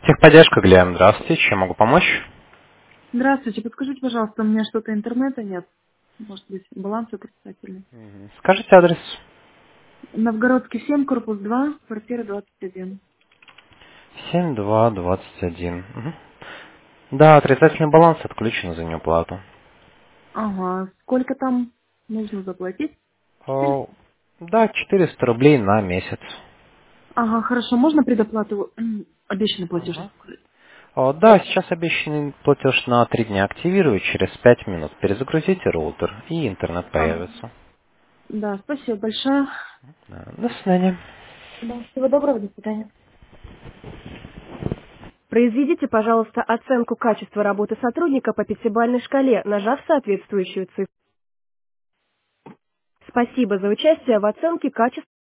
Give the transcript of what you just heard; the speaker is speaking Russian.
Техподдержка, Глеб, здравствуйте, чем могу помочь? Здравствуйте, подскажите, пожалуйста, у меня что-то интернета нет. Может быть, баланс отрицательный. Скажите адрес. Новгородский 7, корпус 2, квартира 21. 7221. Да, отрицательный баланс отключен за неуплату. Ага, сколько там нужно заплатить? 400? О, да, 400 рублей на месяц. Ага, хорошо, можно предоплату, обещанный платеж Ага. сказать? Да, сейчас обещанный платеж на 3 дня активирую, через 5 минут перезагрузите роутер и интернет Ага. появится. Да, спасибо большое. Да, до свидания. Да, всего доброго, до свидания. Произведите, пожалуйста, оценку качества работы сотрудника по пятибалльной шкале, нажав соответствующую цифру. Спасибо за участие в оценке качества